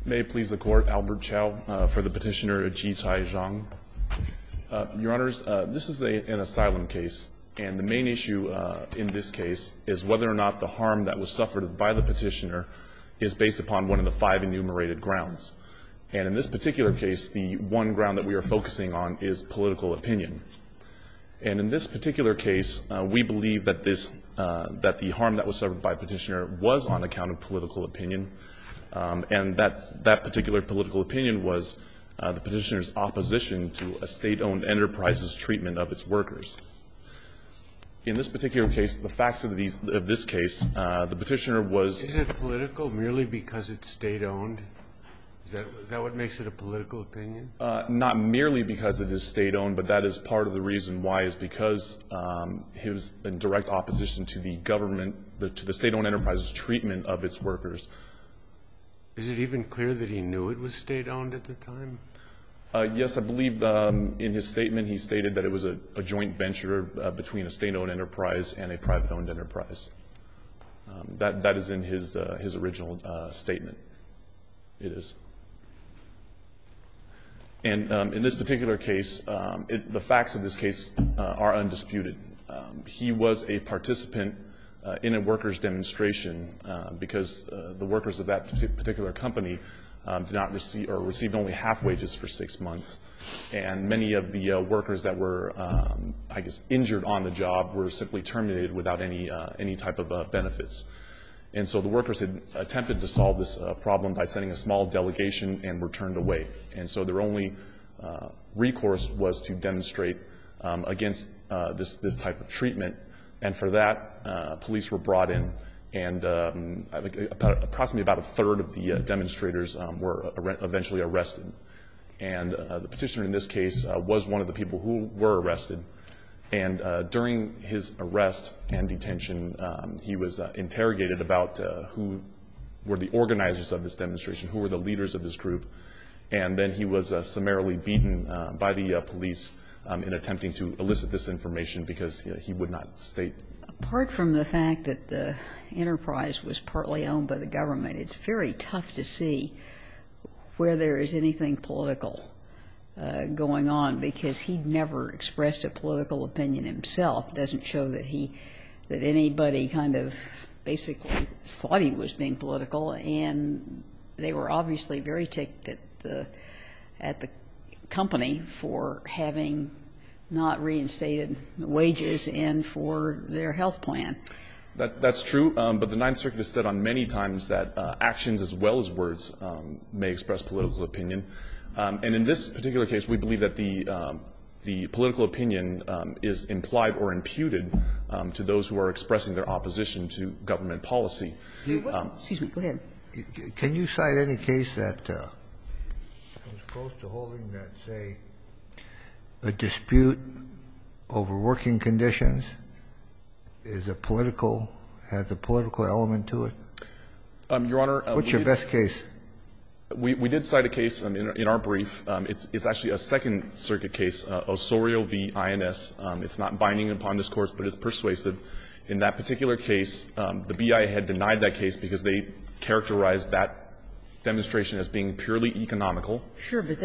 May it please the Court, Albert Chow for the petitioner Ji Chai Zhang. Your Honors, this is an asylum case, and the main issue in this case is whether or not the harm that was suffered by the petitioner is based upon one of the 5 enumerated grounds. And in this particular case, the one ground that we are focusing on is political opinion. And in this particular case, we believe that that the harm that was suffered by the petitioner was on account of political opinion, and that particular political opinion was the petitioner's opposition to a state-owned enterprise's treatment of its workers. In this particular case, the facts of this case, the petitioner was... Is it political merely because it's state-owned? Is that what makes it a political opinion? Not merely because it is state-owned, but that is part of the reason why, is because he was in direct opposition to the government, to the state-owned enterprise's treatment of its workers. Is it even clear that he knew it was state-owned at the time? Yes, I believe in his statement he stated that it was a joint venture between a state-owned enterprise and a private-owned enterprise. That is in his original statement. It is. And in this particular case, the facts of this case are undisputed. He was a participant in a workers' demonstration because the workers of that particular company did not receive, or received only half wages for 6 months. And many of the workers that were, injured on the job were simply terminated without any type of benefits. And so the workers had attempted to solve this problem by sending a small delegation and were turned away. And so their only recourse was to demonstrate against this type of treatment. And for that, police were brought in, and approximately about a third of the demonstrators were eventually arrested. And the petitioner in this case was one of the people who were arrested. And during his arrest and detention, he was interrogated about who were the organizers of this demonstration, who were the leaders of this group. And then he was summarily beaten by the police in attempting to elicit this information because he would not state. Apart from the fact that the enterprise was partly owned by the government, it's very tough to see where there is anything political going on, because he'd never expressed a political opinion himself. It doesn't show that anybody kind of basically thought he was being political, and they were obviously very ticked at the company for having not reinstated wages and for their health plan. That's true, but the Ninth Circuit has said on many times that actions as well as words may express political opinion. And in this particular case, we believe that the political opinion is implied or imputed to those who are expressing their opposition to government policy. Excuse me, go ahead. Can you cite any case that comes close to holding that, say, a dispute over working conditions has a political element to it? Your Honor, what's your best case? We did cite a case in our brief. It's actually a Second Circuit case, Osorio v. INS. It's not binding upon this Court, but it's persuasive. In that particular case, the BIA had denied that case because they characterized that demonstration as being purely economical. Sure, but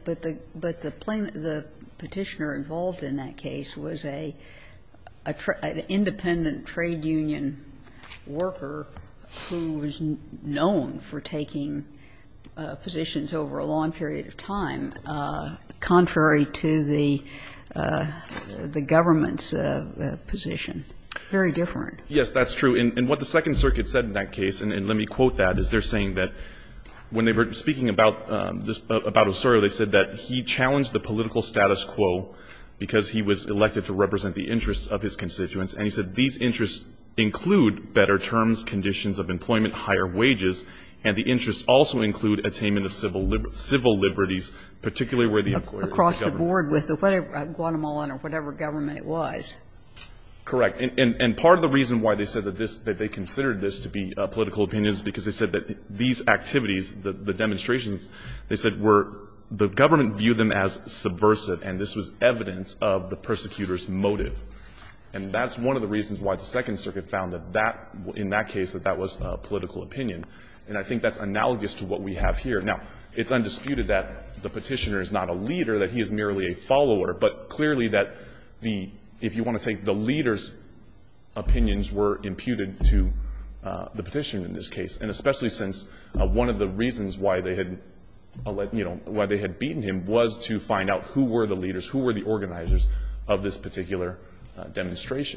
the petitioner involved in that case was an independent trade union worker who was known for taking positions over a long period of time, contrary to the government's position. Very different. Yes, that's true. And what the Second Circuit said in that case, and let me quote that, is they're saying that when they were speaking about about Osorio, they said that he challenged the political status quo because he was elected to represent the interests of his constituents. And he said these interests include better terms, conditions of employment, higher wages, and the interests also include attainment of civil liberties, particularly where the employer across is the government. The board with the whatever Guatemalan or whatever government it was. Correct. And part of the reason why they said that they considered this to be political opinions is because they said that these activities, the demonstrations, they said the government viewed them as subversive, and this was evidence of the persecutor's motive. And that's one of the reasons why the Second Circuit found that in that case that was a political opinion. And I think that's analogous to what we have here. Now, it's undisputed that the petitioner is not a leader, that he is merely a follower, but clearly that if you want to take the leader's opinions were imputed to the petitioner in this case, and especially since one of the reasons why they had why they had beaten him was to find out who were the leaders, who were the organizers of this particular demonstration.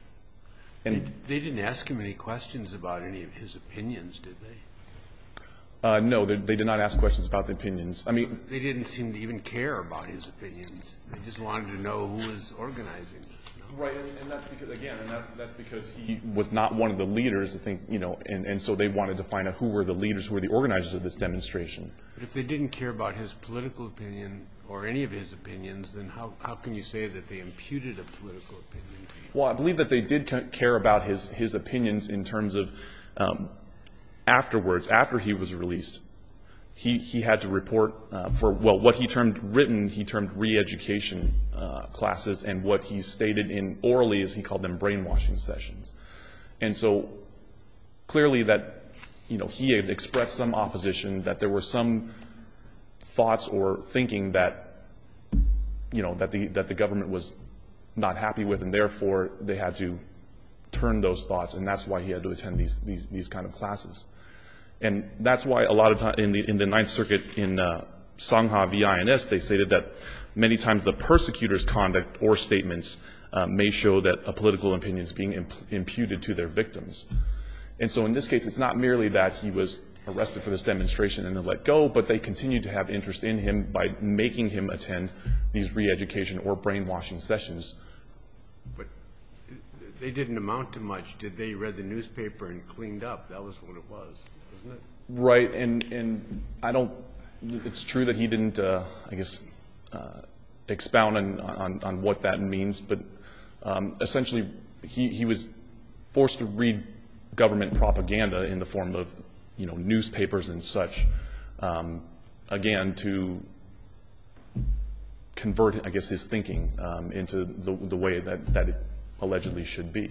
And they didn't ask him any questions about any of his opinions, did they? No, they did not ask questions about the opinions. I mean, they didn't seem to even care about his opinions. They just wanted to know who was organizing this. No? Right, and that's because, again, that's because he was not one of the leaders, I think, and so they wanted to find out who were the leaders, who were the organizers of this demonstration. But if they didn't care about his political opinion or any of his opinions, then how can you say that they imputed a political opinion to you? Well, I believe that they did care about his opinions in terms of afterwards, after he was released. He had to report for, well, what he termed re-education classes, and what he stated in orally is he called them brainwashing sessions. And so clearly that, he had expressed some opposition, that there were some thoughts or thinking that, that the government was not happy with, and therefore they had to turn those thoughts, and that's why he had to attend these kind of classes. And that's why a lot of time in the Ninth Circuit in Sangha v. INS, they stated that many times the persecutor's conduct or statements may show that a political opinion is being imputed to their victims. And so in this case, it's not merely that he was arrested for this demonstration and then let go, but they continued to have interest in him by making him attend these re-education or brainwashing sessions. But they didn't amount to much. Did they read the newspaper and cleaned up? That was what it was, wasn't it? Right, and I don't. It's true that he didn't, expound on what that means, but essentially he was forced to read government propaganda in the form of newspapers and such, again, to convert, I guess, his thinking into the way that it allegedly should be.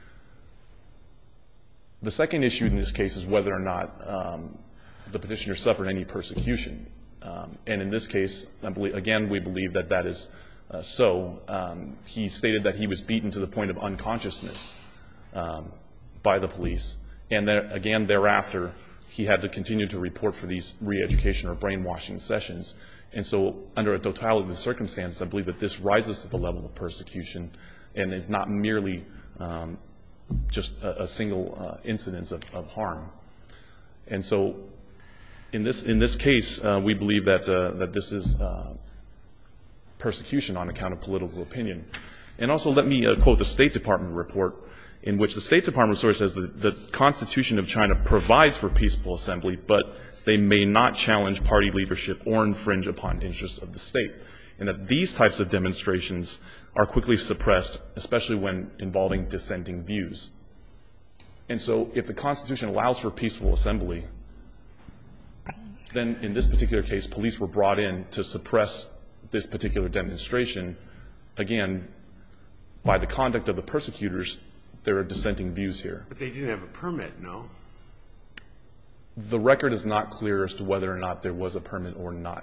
The second issue in this case is whether or not the petitioner suffered any persecution. And in this case, we believe that that is so. He stated that he was beaten to the point of unconsciousness by the police. And then, again, thereafter, he had to continue to report for these re-education or brainwashing sessions. And so under a totality of the circumstances, I believe that this rises to the level of persecution and is not merely just a single incidence of harm. And so in this case, we believe that this is persecution on account of political opinion. And also let me quote the State Department report, in which the State Department source says that the Constitution of China provides for peaceful assembly, but they may not challenge party leadership or infringe upon interests of the state, and that these types of demonstrations are quickly suppressed, especially when involving dissenting views. And so if the Constitution allows for peaceful assembly, then in this particular case, police were brought in to suppress this particular demonstration. Again, by the conduct of the persecutors, there are dissenting views here. But they didn't have a permit, no? The record is not clear as to whether or not there was a permit or not.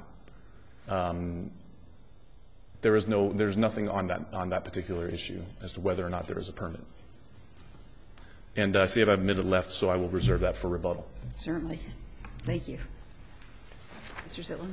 There's nothing on that particular issue as to whether or not there is a permit. And I see I have a minute left, so I will reserve that for rebuttal. Certainly. Thank you. Mr. Zitlan.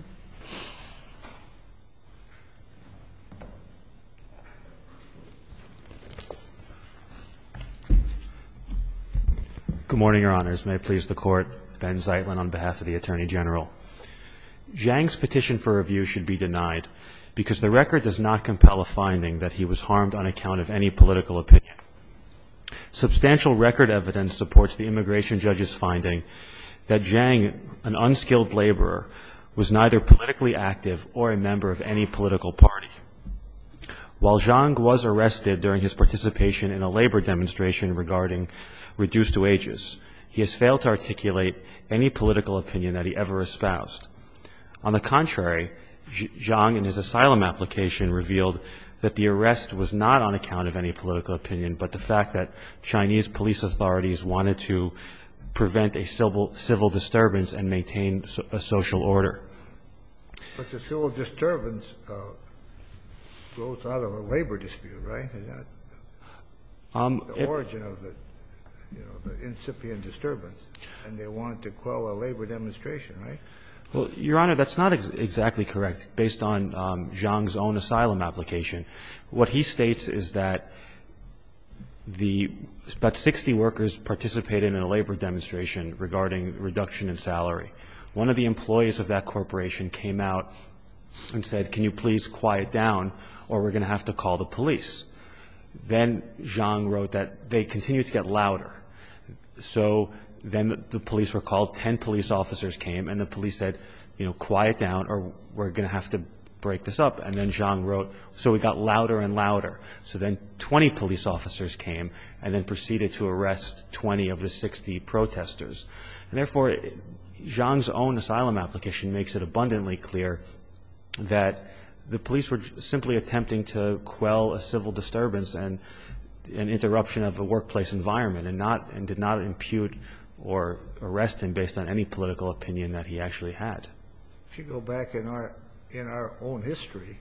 Good morning, Your Honors. May it please the Court. Ben Zeitlin on behalf of the Attorney General. Zhang's petition for review should be denied because the record does not compel a finding that he was harmed on account of any political opinion. Substantial record evidence supports the immigration judge's finding that Zhang, an unskilled laborer, was neither politically active or a member of any political party. While Zhang was arrested during his participation in a labor demonstration regarding reduced wages, he has failed to articulate any political opinion that he ever espoused. On the contrary, Zhang, in his asylum application, revealed that the arrest was not on account of any political opinion, but the fact that Chinese police authorities wanted to prevent a civil disturbance and maintain a social order. But the civil disturbance grows out of a labor dispute, right? Is that the origin of the, the incipient disturbance? And they wanted to quell a labor demonstration, right? Well, Your Honor, that's not exactly correct. Based on Zhang's own asylum application, what he states is that about 60 workers participated in a labor demonstration regarding reduction in salary. One of the employees of that corporation came out and said, "Can you please quiet down, or we're going to have to call the police." Then Zhang wrote that they continued to get louder. So then the police were called, 10 police officers came, and the police said, "Quiet down, or we're going to have to break this up." And then Zhang wrote, so we got louder and louder. So then 20 police officers came and then proceeded to arrest 20 of the 60 protesters. And therefore, Zhang's own asylum application makes it abundantly clear that the police were simply attempting to quell a civil disturbance and an interruption of a workplace environment, and did not impute or arrest him based on any political opinion that he actually had. If you go back in our own history,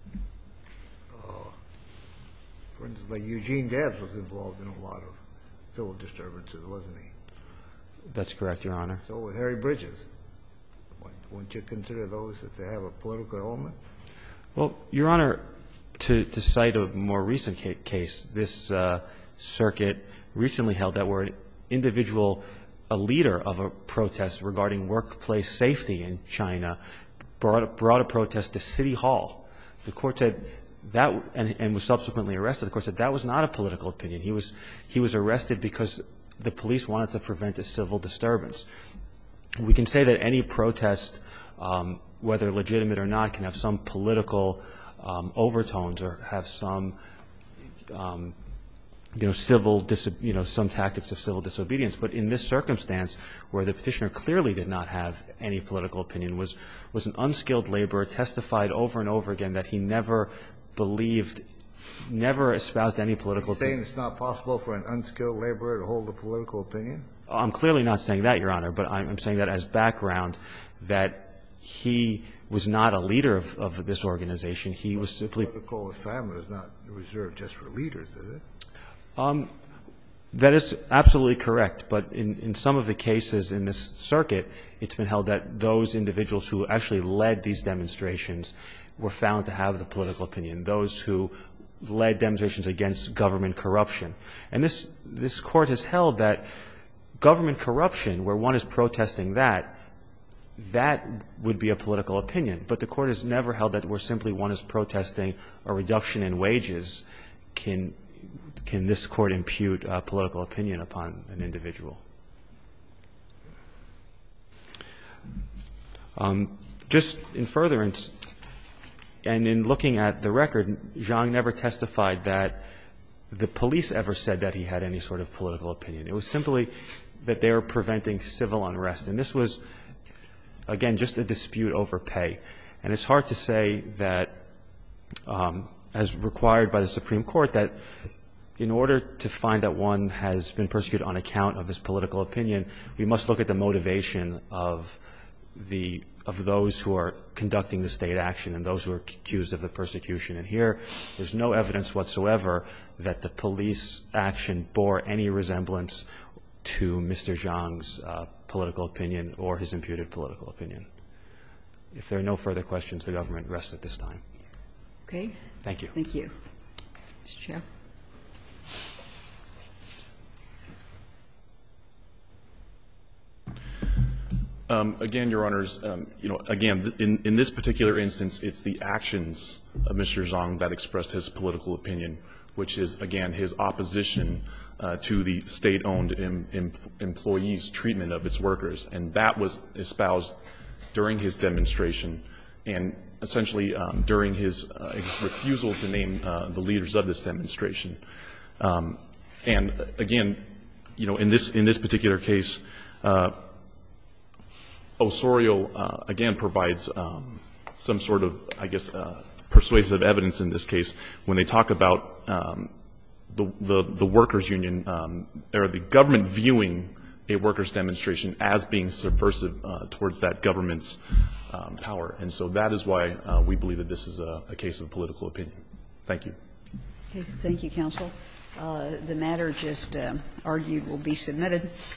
for instance, like Eugene Debs was involved in a lot of civil disturbances, wasn't he? That's correct, Your Honor. So with Harry Bridges, wouldn't you consider those that they have a political element? Well, Your Honor, to cite a more recent case, this circuit recently held that where an individual, a leader of a protest regarding workplace safety in China, brought a protest to City Hall. The court said that, and was subsequently arrested. The court said that was not a political opinion. He was arrested because the police wanted to prevent a civil disturbance. We can say that any protest, whether legitimate or not, can have some political overtones or have some, some tactics of civil disobedience. But in this circumstance, where the petitioner clearly did not have any political opinion, was an unskilled laborer, testified over and over again that he never espoused any political opinion. You're saying it's not possible for an unskilled laborer to hold a political opinion? I'm clearly not saying that, Your Honor, but I'm saying that as background, that he was not a leader of this organization. He was simply... Political assignment is not reserved just for leaders, is it? That is absolutely correct, but in some of the cases in this circuit, it's been held that those individuals who actually led these demonstrations were found to have the political opinion, those who led demonstrations against government corruption. And this court has held that government corruption, where one is protesting that would be a political opinion. But the court has never held that where simply one is protesting a reduction in wages can this court impute a political opinion upon an individual. Just in furtherance, and in looking at the record, Zhang never testified that the police ever said that he had any sort of political opinion. It was simply that they were preventing civil unrest. And this was, again, just a dispute over pay. And it's hard to say that, as required by the Supreme Court, that in order to find that one has been persecuted on account of his political opinion, we must look at the motivation of those who are conducting the state action and those who are accused of the persecution. And here, there's no evidence whatsoever that the police action bore any resemblance to Mr. Zhang's political opinion or his imputed political opinion. If there are no further questions, the government rests at this time. Okay. Thank you. Thank you. Mr. Chair. Again, Your Honors, again, in this particular instance, it's the actions of Mr. Zhang that expressed his political opinion, which is, again, his opposition to the state-owned employees' treatment of its workers. And that was espoused during his demonstration and essentially during his refusal to name the leaders of this demonstration. And again, in this particular case, Osorio, again, provides some sort of, I guess, persuasive evidence in this case when they talk about the workers' union or the government viewing a workers' demonstration as being subversive towards that government's power. And so that is why we believe that this is a case of political opinion. Thank you. Okay, thank you, counsel. The matter just argued will be submitted.